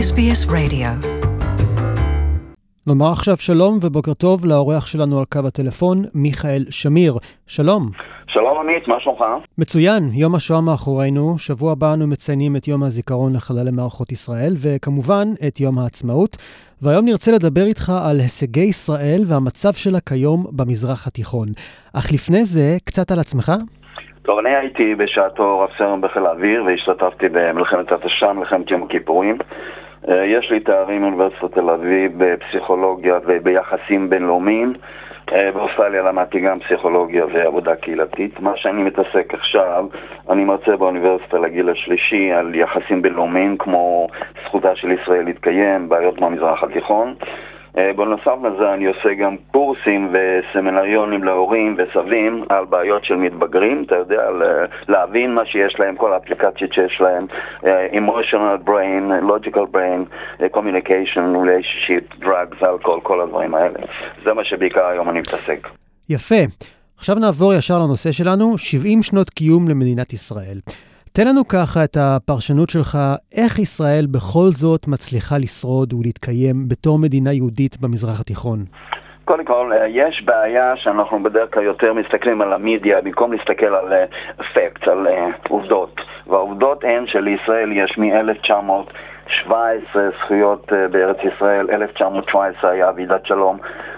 SBS Radio. נאמר עכשיו שלום ובוקר טוב לאורח שלנו על קו הטלפון, מיכאל שמיר. שלום. שלום עמית, מה שלומך? מצוין, יום השואה מאחורינו, שבוע הבא אנו מציינים את יום הזיכרון לחללי מערכות ישראל, וכמובן את יום העצמאות, והיום נרצה לדבר איתך על הישגי ישראל והמצב שלה כיום במזרח התיכון. אך לפני זה, קצת על עצמך? טוב, אני הייתי בשעתו רב סרן בחיל האוויר, והשתתפתי במלחמת התשה, מלחמת יום הכיפורים. יש לי תארים באוניברסיטת תל אביב בפסיכולוגיה וביחסים בינלאומיים. באוסטרליה למדתי גם פסיכולוגיה ועבודה קהילתית. מה שאני מתעסק עכשיו, אני מרצה באוניברסיטה לגיל השלישי על יחסים בינלאומיים כמו זכותה של ישראל להתקיים, בעיות מהמזרח התיכון. בנוסף לזה אני עושה גם קורסים וסמינריונים להורים וסבים על בעיות של מתבגרים, אתה יודע, להבין מה שיש להם, כל האפליקציות שיש להם, emotional brain, logical brain, communication, relationship, drugs, alcohol, כל הדברים האלה. זה מה שבעיקר היום אני מתעסק. יפה. עכשיו נעבור ישר לנושא שלנו, 70 שנות קיום למדינת ישראל. תן לנו ככה את הפרשנות שלך, איך ישראל בכל זאת מצליחה לשרוד ולהתקיים בתור מדינה יהודית במזרח התיכון? קודם כל, יש בעיה שאנחנו בדרך כלל יותר מסתכלים על המדיה, במקום להסתכל על facts, על עובדות. והעובדות הן שלישראל יש מ-1917 זכויות בארץ ישראל, 1917 היה ועידת שלום,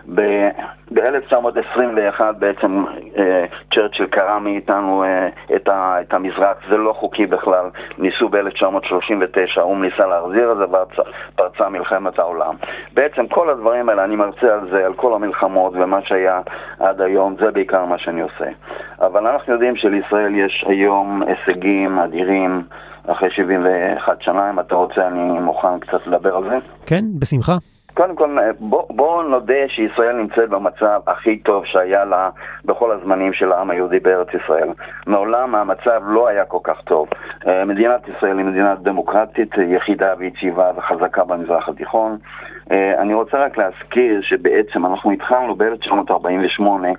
ב-1921 בעצם צ'רצ'יל קרא מאיתנו את המזרח, זה לא חוקי בכלל, ניסו ב-1939, הוא ניסה להחזיר את זה ופרצה מלחמת העולם. בעצם כל הדברים האלה, אני מרצה על זה, על כל המלחמות ומה שהיה עד היום, זה בעיקר מה שאני עושה. אבל אנחנו יודעים שלישראל יש היום הישגים אדירים, אחרי 71 שנה, אם אתה רוצה, אני מוכן קצת לדבר על זה. כן, בשמחה. קודם כל, בואו נודה שישראל נמצאת במצב הכי טוב שהיה לה בכל הזמנים של העם היהודי בארץ ישראל. מעולם המצב לא היה כל כך טוב. מדינת ישראל היא מדינה דמוקרטית, יחידה ויציבה וחזקה במזרח התיכון. אני רוצה רק להזכיר שבעצם אנחנו התחלנו ב-1948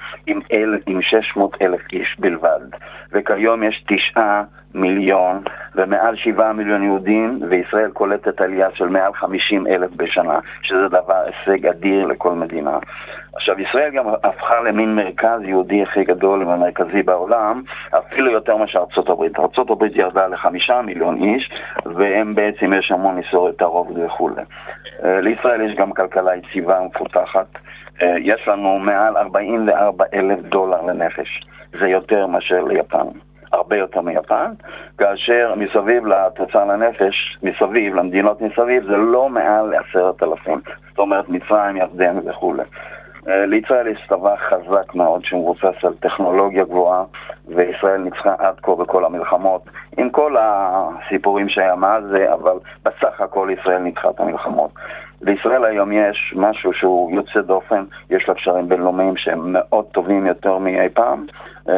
עם 600,000 איש בלבד. וכיום יש 9 מיליון ומעל 7 מיליון יהודים, וישראל קולטת עלייה של מעל 50,000 בשנה, שזה דבר הישג אדיר לכל מדינה. עכשיו, ישראל גם הפכה למין מרכז יהודי הכי גדול ומרכזי בעולם, אפילו יותר מאשר ארצות הברית. ארצות הברית ירדה ל5 מיליון איש, והם בעצם יש המון מסורת הרוב וכו'. לישראל יש גם כלכלה יציבה ומפותחת. יש לנו מעל 44,000 דולר לנפש. זה יותר מאשר ליפן. הרבה יותר מיפן, כאשר מסביב לתוצר לנפש, מסביב, למדינות מסביב, זה לא מעל 10,000. זאת אומרת, מצרים, ירדן וכו'. לישראל יש צבא חזק מאוד שמבוסס על טכנולוגיה גבוהה, וישראל ניצחה עד כה בכל המלחמות, עם כל הסיפורים שהיה מאז זה, אבל בסך הכל ישראל ניצחה את המלחמות. לישראל היום יש משהו שהוא יוצא דופן, יש לה קשרים בינלאומיים שהם מאוד טובים יותר מאי פעם,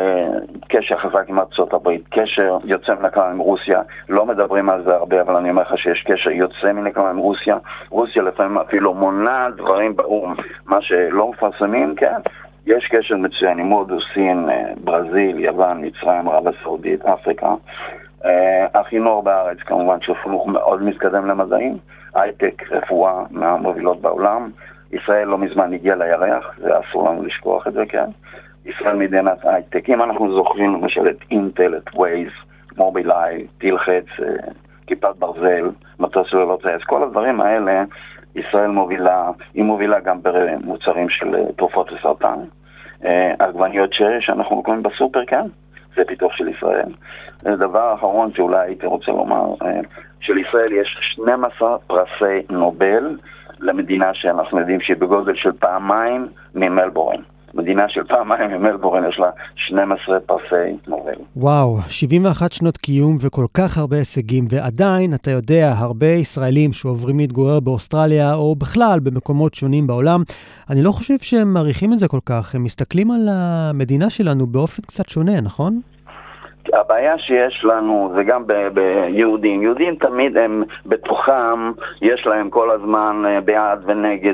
קשר חזק עם ארצות הברית, קשר יוצא מן הכלל עם רוסיה, לא מדברים על זה הרבה, אבל אני אומר לך שיש קשר יוצא מן הכלל עם רוסיה. רוסיה לפעמים אפילו מונע דברים באום, מה שלא מפרסמים, כן, יש קשר מצוין עם הודו, סין, ברזיל, יוון, מצרים, ערב הסעודית, אפריקה. החינוך בארץ כמובן שחינוך מאוד מתקדם למדעים, הייטק, רפואה מהמובילות בעולם. ישראל לא מזמן הגיעה לירח, זה אסור לנו לשכוח את זה, כן. ישראל מדינת הייטק. אם אנחנו זוכרים למשל את אינטל, את ווייז, מובילאיי, תלחץ, כיפת ברזל, מטוס ללא טייס, כל הדברים האלה, ישראל מובילה, היא מובילה גם במוצרים של תרופות לסרטן. עגבניות שרי שאנחנו קוראים בסופר, כן? זה פיתוח של ישראל. דבר אחרון שאולי הייתי רוצה לומר, שלישראל יש 12 פרסי נובל למדינה שאנחנו יודעים שהיא בגודל של פעמיים ממלבורן. מדינה של פעמיים ממלבורן יש לה 12 פרסי נובל. וואו, 71 שנות קיום וכל כך הרבה הישגים, ועדיין, אתה יודע, הרבה ישראלים שעוברים להתגורר באוסטרליה או בכלל במקומות שונים בעולם, אני לא חושב שהם מעריכים את זה כל כך, הם מסתכלים על המדינה שלנו באופן קצת שונה, נכון? הבעיה שיש לנו זה גם ביהודים. יהודים תמיד הם בתוכם, יש להם כל הזמן בעד ונגד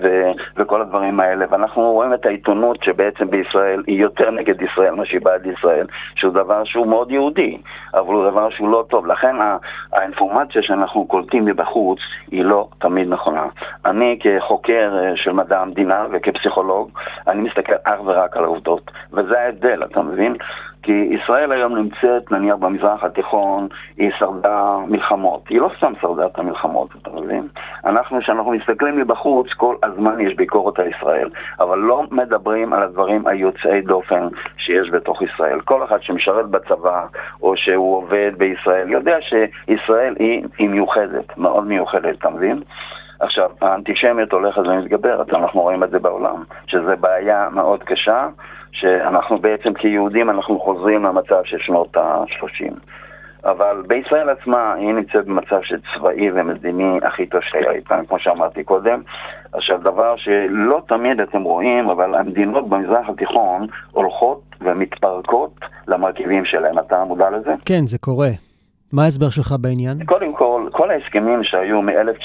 וכל הדברים האלה. ואנחנו רואים את העיתונות שבעצם בישראל היא יותר נגד ישראל מה שהיא בעד ישראל, שהוא דבר שהוא מאוד יהודי, אבל הוא דבר שהוא לא טוב. לכן האינפורמציה שאנחנו קולטים מבחוץ היא לא תמיד נכונה. אני כחוקר של מדע המדינה וכפסיכולוג, אני מסתכל אך ורק על העובדות. וזה ההבדל, אתה מבין? כי ישראל היום נמצאת, נניח במזרח התיכון, היא שרדה מלחמות. היא לא סתם שרדה את המלחמות, אתה מבין? כשאנחנו מסתכלים מבחוץ, כל הזמן יש ביקורת על ישראל, אבל לא מדברים על הדברים היוצאי דופן שיש בתוך ישראל. כל אחד שמשרת בצבא, או שהוא עובד בישראל, יודע שישראל היא מיוחדת, מאוד מיוחדת, אתה מבין? עכשיו, האנטישמיות הולכת ומתגברת, אנחנו רואים את זה בעולם, שזה בעיה מאוד קשה, שאנחנו בעצם כיהודים אנחנו חוזרים למצב של שנות ה-30. אבל בישראל עצמה היא נמצאת במצב של צבאי ומדיני הכי טוב שהיה איתן, כמו שאמרתי קודם. עכשיו, דבר שלא תמיד אתם רואים, אבל המדינות במזרח התיכון הולכות ומתפרקות למרכיבים שלהם. אתה מודע לזה? כן, זה קורה. מה ההסבר שלך בעניין? קודם כל ההסכמים שהיו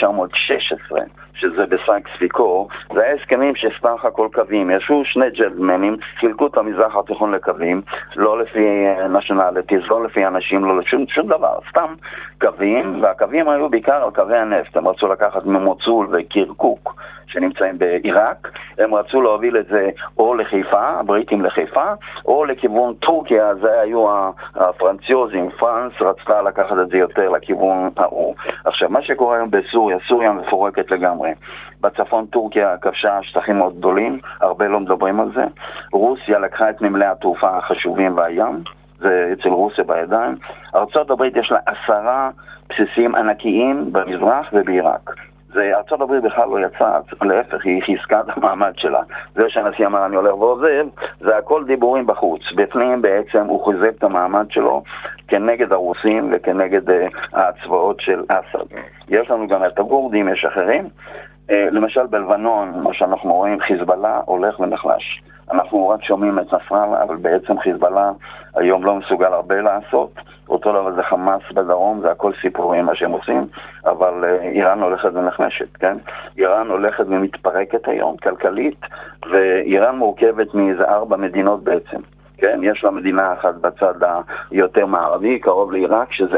מ-1916, שזה בסייקס-פיקו, זה היה הסכמים שסך הכל קווים. ישבו שני ג'נטלמנים, חילקו את המזרח התיכון לקווים, לא לפי נשיונליטיז, לא לפי אנשים, לא לפי שום דבר, סתם קווים, והקווים היו בעיקר על קווי הנפט. הם רצו לקחת ממוצול וקירקוק, שנמצאים בעיראק, הם רצו להוביל את זה או לחיפה, הבריטים לחיפה, או לכיוון טורקיה, זה היו הפרנציוזים, פרנס רצתה לקחת את זה יותר לכיוון ההוא. עכשיו, מה שקורה היום בסוריה, סוריה מפורקת לגמרי. בצפון טורקיה כבשה שטחים מאוד גדולים, הרבה לא מדברים על זה. רוסיה לקחה את נמלי התעופה החשובים והים, זה אצל רוסיה בידיים. ארצות הברית יש לה 10 בסיסים ענקיים במזרח ובעיראק. ארצות הברית בכלל לא יצאה, להפך, היא חיזקה את המעמד שלה. זה שהנשיא אמר אני הולך ועוזב, זה הכל דיבורים בחוץ. בפנים בעצם הוא חיזק את המעמד שלו כנגד הרוסים וכנגד הצבאות של אסד. יש לנו גם את הגורדים, יש אחרים. למשל בלבנון, מה שאנחנו רואים, חיזבאללה הולך ונחלש. אנחנו רק שומעים את נסראללה, אבל בעצם חיזבאללה היום לא מסוגל הרבה לעשות. אותו דבר זה חמאס בדרום, זה הכל סיפורים מה שהם עושים, אבל איראן הולכת ונחלשת, כן? איראן הולכת ומתפרקת היום, כלכלית, ואיראן מורכבת מאיזה 4 מדינות בעצם, כן? יש לה מדינה אחת בצד היותר מערבי, קרוב לעיראק, שזה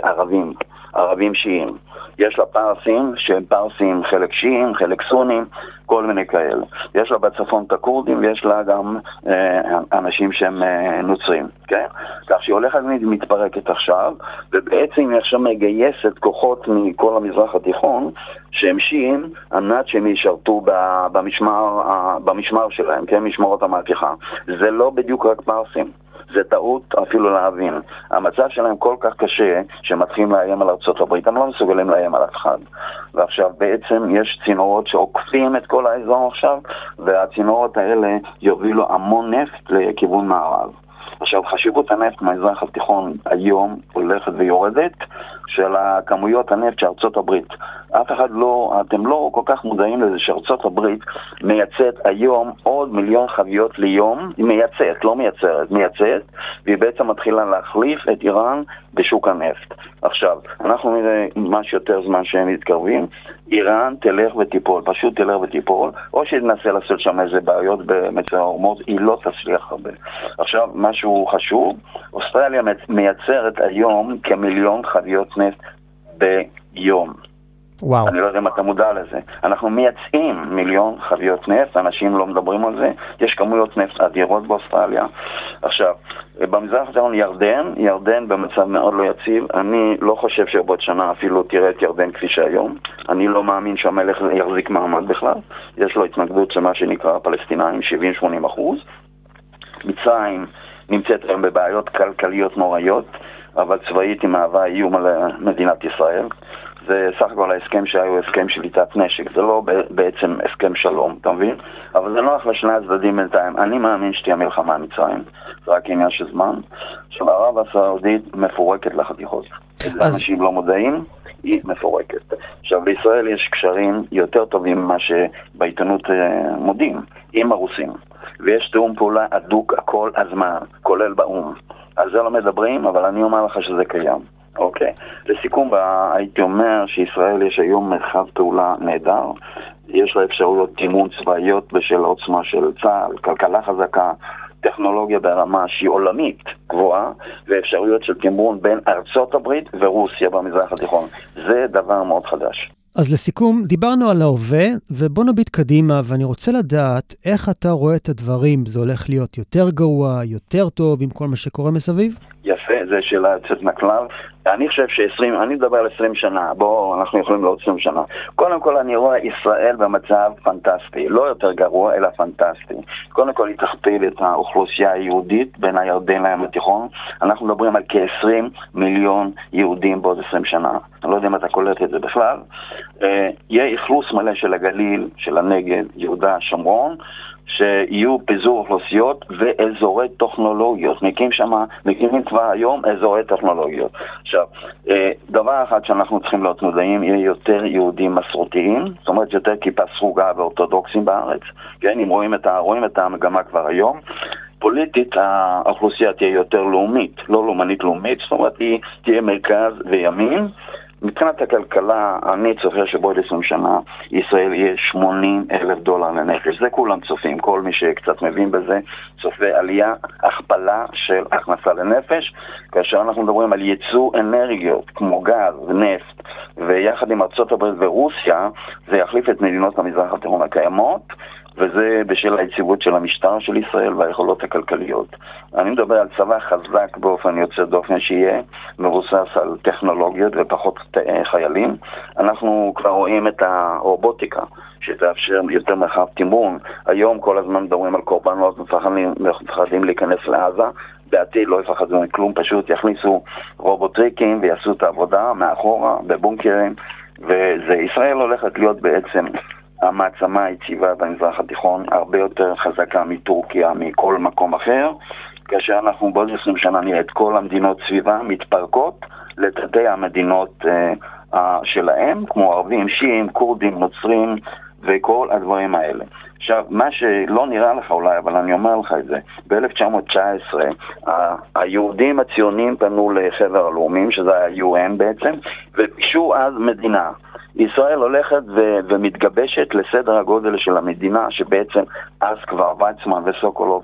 ערבים שיעים. יש לה פרסים, שהם פרסים חלק שיעים, חלק סונים, כל מיני כאלה. יש לה בצפון את הקורדים, ויש לה גם אנשים שהם נוצרים, כן? כך שהיא הולכת מתפרקת עכשיו, ובעצם היא עכשיו מגייסת כוחות מכל המזרח התיכון, שהם שיעים, על מנת שהם ישרתו במשמר שלהם, כן? משמרות המהפכה. זה לא בדיוק רק פרסים. זה טעות אפילו להבין. המצב שלהם כל כך קשה שמתחילים לאיים על ארצות הברית, הם לא מסוגלים לאיים על אף אחד. ועכשיו בעצם יש צינורות שעוקפים את כל האזור עכשיו, והצינורות האלה יובילו המון נפט לכיוון מערב. עכשיו, חשיבות הנפט במזרח התיכון היום הולכת ויורדת של הכמויות הנפט שארצות הברית. אף אחד לא, אתם לא כל כך מודעים לזה שארצות הברית מייצאת היום עוד 1,000,000 חביות ליום, היא מייצאת, לא מייצרת, מייצאת, והיא בעצם מתחילה להחליף את איראן בשוק הנפט. עכשיו, אנחנו נראה ממש יותר זמן שהם מתקרבים, איראן תלך ותיפול, פשוט תלך ותיפול, או שתנסה לעשות שם איזה בעיות במצרי ההורמוז, היא לא תצליח הרבה. עכשיו, משהו חשוב, אוסטרליה מייצרת היום כ1,000,000 חביות נפט ביום. וואו. אני לא יודע אם אתה מודע לזה. אנחנו מייצאים 1,000,000 חביות נפט, אנשים לא מדברים על זה, יש כמויות נפט אדירות באוסטרליה. עכשיו, במזרח התיכון ירדן במצב מאוד לא יציב. אני לא חושב שבעוד שנה אפילו תראה את ירדן כפי שהיום. אני לא מאמין שהמלך יחזיק מעמד בכלל. יש לו התנגדות למה שנקרא פלסטינאים, 70-80%. מצרים נמצאת היום בבעיות כלכליות נוראיות, אבל צבאית היא מהווה איום על מדינת ישראל. זה סך הכל ההסכם שהיו הסכם שליטת נשק, זה לא בעצם הסכם שלום, אתה מבין? אבל זה נוח לשני הצדדים בינתיים. אני מאמין שתהיה מלחמה עם מצרים, זה רק עניין של זמן. עכשיו, ערב הסעודית מפורקת לחתיכות. אנשים לא מודעים, היא מפורקת. עכשיו, בישראל יש קשרים יותר טובים ממה שבעיתונות מודים, עם הרוסים. ויש תאום פעולה הדוק הכל הזמן, כולל באום. על זה לא מדברים, אבל אני אומר לך שזה קיים. אוקיי. לסיכום, הייתי אומר שישראל יש היום מרחב פעולה נהדר, יש לה אפשרויות תימון צבאיות בשל העוצמה של צה"ל, כלכלה חזקה, טכנולוגיה ברמה שהיא עולמית גבוהה, ואפשרויות של תמרון בין ארצות הברית ורוסיה במזרח התיכון. זה דבר מאוד חדש. אז לסיכום, דיברנו על ההווה, ובוא נביט קדימה, ואני רוצה לדעת איך אתה רואה את הדברים. זה הולך להיות יותר גרוע, יותר טוב, עם כל מה שקורה מסביב? יפה, זו שאלה יוצאת מהכלל. אני חושב אני מדבר על 20 שנה, אנחנו יכולים לעוד 20 שנה. קודם כל אני רואה ישראל במצב פנטסטי, לא יותר גרוע, אלא פנטסטי. קודם כל היא תכפיל את האוכלוסייה היהודית בין הירדן לים התיכון. אנחנו מדברים על כ-20 מיליון יהודים בעוד 20 שנה. אני לא יודע אם אתה קולט את זה בכלל. יהיה אכלוס מלא של הגליל, של הנגב, יהודה, שומרון, שיהיו פיזור אוכלוסיות ואזורי טכנולוגיות. מקימים כבר היום אזורי טכנולוגיות. עכשיו, דבר אחד שאנחנו צריכים להיות מודעים, יהיה יותר יהודים מסורתיים, זאת אומרת יותר כיפה סרוגה ואורתודוקסים בארץ. כן, אם רואים את המגמה כבר היום. פוליטית האוכלוסייה תהיה יותר לאומית, לא לאומנית לאומית, זאת אומרת היא תהיה מרכז וימין. מבחינת הכלכלה, אני צופה שבעוד 20 שנה ישראל יהיה $80,000 לנפש. זה כולם צופים, כל מי שקצת מבין בזה, צופה עלייה, הכפלה של הכנסה לנפש, כאשר אנחנו מדברים על ייצוא אנרגיות כמו גז ונפט, ויחד עם ארצות הברית ורוסיה, זה יחליף את מדינות המזרח התיכון הקיימות, וזה בשל היציבות של המשטר של ישראל והיכולות הכלכליות. אני מדבר על צבא חזק באופן יוצא דופן שיהיה מבוסס על טכנולוגיות ופחות חיילים. אנחנו כבר רואים את הרובוטיקה שתאפשר יותר מרחב תמרון. היום כל הזמן מדברים על קורבנות, מפחדים להיכנס לעזה. בעתיד לא יפחדו מכלום, פשוט יכניסו רובוטריקים ויעשו את העבודה מאחורה בבונקרים, וישראל הולכת להיות בעצם המעצמה היציבה במזרח התיכון, הרבה יותר חזקה מטורקיה, מכל מקום אחר, כאשר אנחנו בעוד 20 שנה נראה את כל המדינות סביבה מתפרקות לתתי המדינות שלהם, כמו ערבים, שיעים, קורדים, נוצרים וכל הדברים האלה. עכשיו, מה שלא נראה לך אולי, אבל אני אומר לך את זה, ב-1919 היהודים הציונים פנו לחבר הלאומים, שזה היה UN בעצם, וביקשו אז מדינה. ישראל הולכת ומתגבשת לסדר הגודל של המדינה, שבעצם אז כבר ויצמן וסוקולוב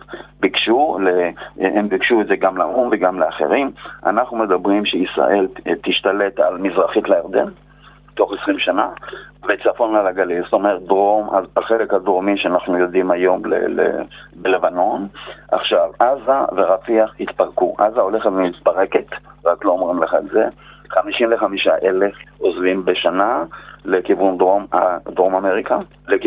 הם ביקשו את זה גם לאום וגם לאחרים. אנחנו מדברים שישראל תשתלט על מזרחית לירדן, תוך 20 שנה, וצפון על הגליל, זאת אומרת דרום, החלק הדרומי שאנחנו יודעים היום בלבנון. עכשיו, עזה ורפיח התפרקו. עזה הולכת ומתפרקת, רק לא אומרים לך את זה. 55,000 עוזבים בשנה לכיוון דרום אמריקה,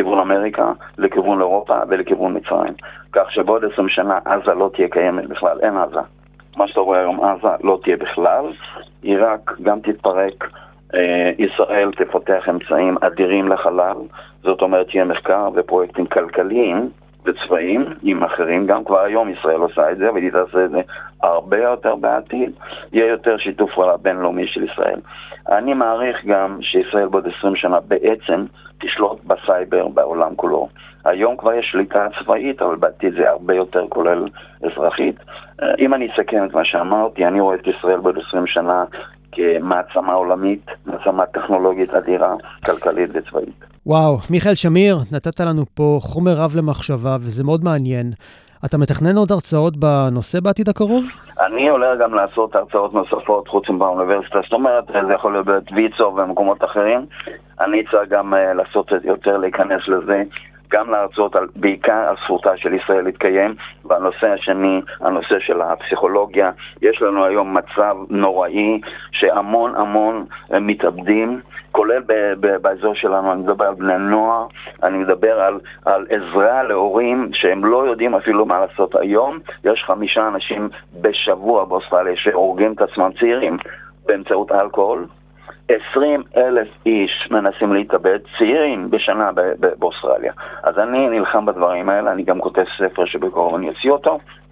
לכיוון אירופה ולכיוון מצרים. כך שבעוד 20 שנה עזה לא תהיה קיימת בכלל, אין עזה. מה שאתה רואה היום עזה לא תהיה בכלל, עיראק גם תתפרק, ישראל תפתח אמצעים אדירים לחלל, זאת אומרת תהיה מחקר ופרויקטים כלכליים וצבאיים עם אחרים, גם כבר היום ישראל עושה את זה והיא תעשה את זה הרבה יותר בעתיד, יהיה יותר שיתוף פעולה בינלאומי של ישראל. אני מעריך גם שישראל בעוד 20 שנה בעצם תשלוט בסייבר בעולם כולו. היום כבר יש שליטה צבאית, אבל בעתיד זה הרבה יותר כולל אזרחית. אם אני אסכם את מה שאמרתי, אני רואה את ישראל בעוד 20 שנה כמעצמה עולמית, מעצמה טכנולוגית אדירה, כלכלית וצבאית. וואו, מיכאל שמיר, נתת לנו פה חומר רב למחשבה, וזה מאוד מעניין. אתה מתכנן עוד הרצאות בנושא בעתיד הקרוב? אני הולך גם לעשות הרצאות נוספות חוץ באוניברסיטה, זאת אומרת, זה יכול להיות בוויצו ומקומות אחרים. אני צריך גם לעשות יותר, להיכנס לזה, גם להרצות בעיקר על זכותה של ישראל להתקיים, והנושא השני, הנושא של הפסיכולוגיה. יש לנו היום מצב נוראי שהמון מתאבדים, כולל באזור שלנו. אני מדבר על בני נוער, אני מדבר על עזרה להורים שהם לא יודעים אפילו מה לעשות היום. יש 5 אנשים בשבוע באוסטרליה שהורגים את עצמם, צעירים, באמצעות אלכוהול. 20,000 איש מנסים להתאבד, צעירים בשנה באוסטרליה. אז אני נלחם בדברים האלה, אני גם כותב ספר שבקרוב אני אוציא אותו.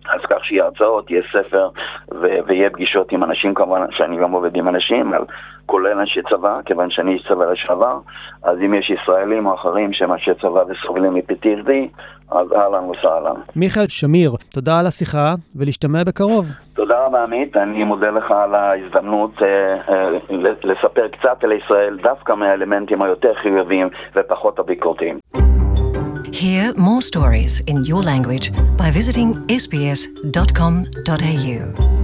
אז כך שיהיה הרצאות, יהיה ספר ויהיה פגישות עם אנשים, כמובן שאני גם עובד עם אנשים, כולל אנשי צבא, כיוון שאני איש צבא לשעבר, אז אם יש ישראלים או אחרים שהם אנשי צבא וסובלים מ-PTSD, אז אהלן וסהלן. מיכאל שמיר, תודה על השיחה ולהשתמע בקרוב. תודה רבה עמית, אני מודה לך על ההזדמנות לספר קצת על ישראל, דווקא מהאלמנטים היותר חיוביים ופחות הביקורתיים. Hear more stories in your language by visiting sbs.com.au.